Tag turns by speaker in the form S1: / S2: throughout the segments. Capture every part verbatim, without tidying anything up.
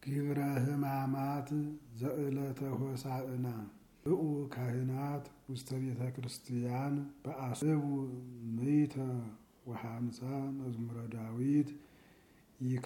S1: ግብረ ሕማማት ዘዕለተ ሆሳዕና ብኡ ካህናት ውስተ ቤተ ክርስቲያን በአስቡ ምይተ ወሃምሳ መዝሙረ ዳዊት ይካ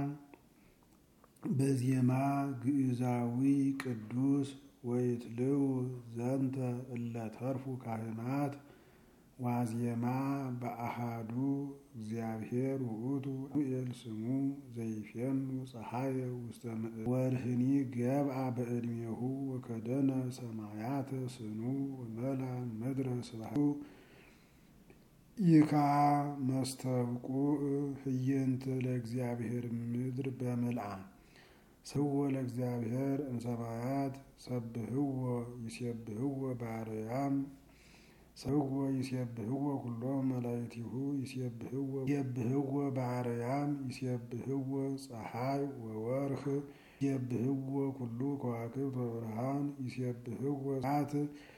S1: በዜማ ግዕዛዊ ቅዱስ ወይትልው ዘንተ እለ ተርፉ ካህናት ዋዜማ በአሃዱ እግዚአብሔር ውእቱ ኡኤል ስሙ ዘይፌኑ ፀሐየ ውስተ ምድር ወርህኒ ገብአ በዕድሜሁ ወከደነ ሰማያተ ስኑ ወመላ ምድረ ስብሐቱ ይካ መስተብቁዕ ህየንተ ለእግዚአብሔር ምድር በምልዓ ስውዖ ለእግዚአብሔር እምሰማያት ሰብህዎ ይሴብህዎ በአርያም ሰውዖ ይሴብህዎ ኩሎም መላእክቲሁ ይሴብህዎ ይሴብህዎ በአርያም ይሴብህዎ ፀሐይ ወወርህ ይሴብህዎ ኩሉ ከዋክብት ወብርሃን ይሴብህዎ ሰዓት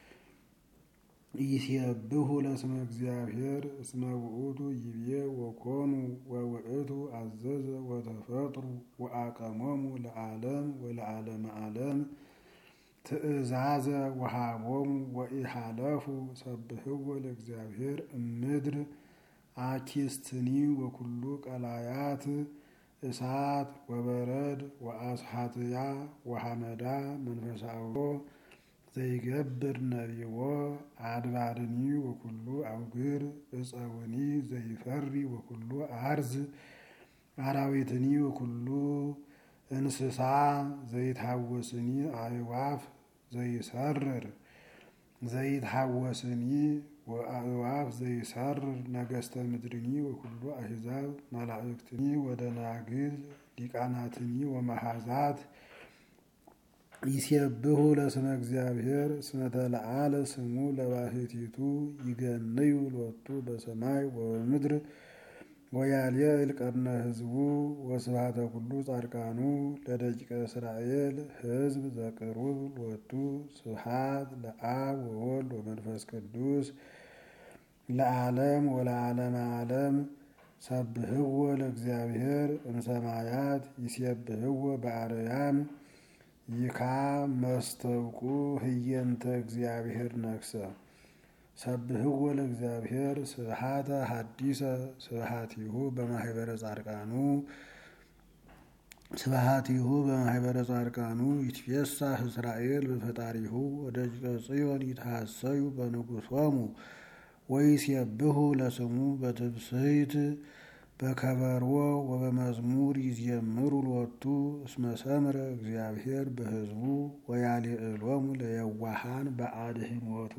S1: ይሴብሑ ለስመ እግዚአብሔር እስመ ውእቱ ይቤ ወኮኑ ወውእቱ አዘዘ ወተፈጥሩ ወአቀሞሙ ለዓለም ወለዓለመ ዓለም ትእዛዘ ወሃቦሙ ወኢሃለፉ ሰብህዎ ለእግዚአብሔር እምድር አኪስትኒ ወኩሉ ቀላያት እሳት ወበረድ ወአስሓትያ ወሐመዳ መንፈሳዎ ዘይገብር ነቢዎ አድባርኒ ወኩሉ አውግር እፀውኒ ዘይፈሪ ወኩሉ አርዝ አራዊትኒ ወኩሉ እንስሳ ዘይታወስኒ አዕዋፍ ዘይሰርር ዘይታወስኒ ወአዕዋፍ ዘይሰርር ነገስተ ምድርኒ ወኩሉ አሕዛብ መላእክትኒ ወደናግል ሊቃናትኒ ወመሃዛት ይሴብሑ ለስመ እግዚአብሔር እስመ ተለዓለ ስሙ ለባሕቲቱ ይገንዩ ሎቱ በሰማይ ወበምድር ወያልየዕል ቀርነ ሕዝቡ ወስብሐተ ኩሉ ጻድቃኑ ለደቂቀ እስራኤል ሕዝብ ዘቅሩብ ሎቱ ስብሐት ለአብ ወወልድ ወመንፈስ ቅዱስ ለዓለም ወለዓለመ ዓለም ሰብህዎ ለእግዚአብሔር እምሰማያት ይሴብህዎ በአርያም ይካ መስተብቁዕ ህየንተ እግዚአብሔር ነግሰ ሰብህዎ ለእግዚአብሔር ስብሐተ ሐዲሰ ስብሐቲሁ በማህበረ ጻድቃኑ ስብሐቲሁ በማህበረ ጻድቃኑ ይትፌሳህ እስራኤል በፈጣሪሁ ወደቂቀ ጽዮን ይትሐሰዩ በንጉሶሙ ወይሴብሑ ለስሙ በትብስሕት በከበሮ ወበመዝሙር ይዜምሩ ሎቱ እስመ ሰምረ እግዚአብሔር በሕዝቡ ወያልዕሎሙ ለየዋሃን በአድኅኖቱ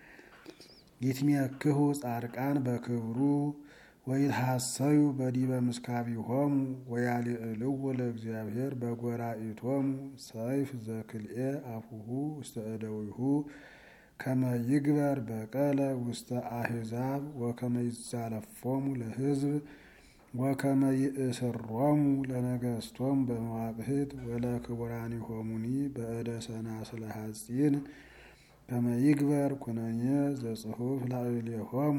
S1: ይትሜክሁ ጻድቃን በክብሩ ወይትሐሰዩ በዲበ ምስካቢሆሙ ወያልዕልዎ ለእግዚአብሔር በጎራኢቶሙ ሰይፍ ዘክልኤ አፉሁ ውስተ እደዊሁ ከመ ይግበር በቀለ ውስተ አሕዛብ ወከመ ይዛለፎሙ ለሕዝብ ወከመ ይእስሮሙ ለነገሥቶሙ በመዋቅህት ወለክቡራኒሆሙኒ በእደ ሰናስለ ሐጺን ከመ ይግበር ኩነኔ ዘጽሑፍ ላዕሌሆሙ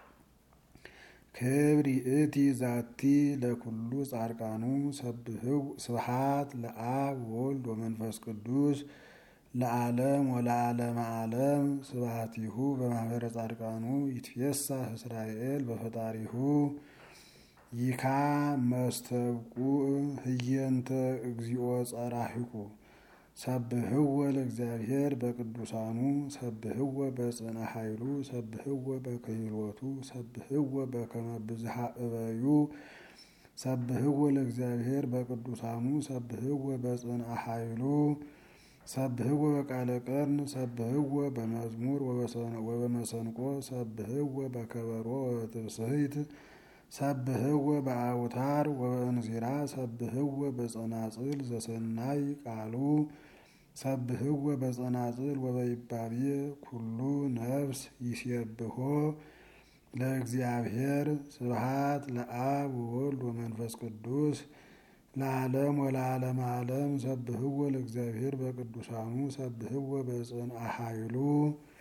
S1: ክብር ይእቲ ዛቲ ለኩሉ ጻድቃኑ ስብሐት ለአብ ወወልድ ወመንፈስ ቅዱስ ለዓለም ወለዓለመ ዓለም ስብሐቲሁ በማህበረ ጻድቃኑ ይትፌሳህ እስራኤል በፈጣሪሁ ይካ መስተብቁዕ ህየንተ እግዚኦ ጸራሂቁ ሰብህዎ ለእግዚአብሔር በቅዱሳኑ ሰብህዎ በጽንዓ ኃይሉ ሰብህዎ በክህሎቱ ሰብህዎ በከመ ብዝሃ እበዩ ሰብህዎ ለእግዚአብሔር በቅዱሳኑ ሰብህዎ በጽንዓ ኃይሉ ሰብህዎ በቃለ ቀርን ሰብህዎ በመዝሙር ወበመሰንቆ ሰብህዎ በከበሮ ወበትብስሕት ሰብህዎ በአውታር ወበእንዚራ ሰብህዎ በጸናጽል ዘሰናይ ቃሉ ሰብህዎ በጸናጽል ወበይባቤ ኩሉ ነፍስ ይሴብሖ ለእግዚአብሔር ስብሐት ለአብ ወወልድ ወመንፈስ ቅዱስ ለዓለም ወለዓለመ ዓለም ሰብህዎ ለእግዚአብሔር በቅዱሳኑ ሰብህዎ በጽንዓ ኃይሉ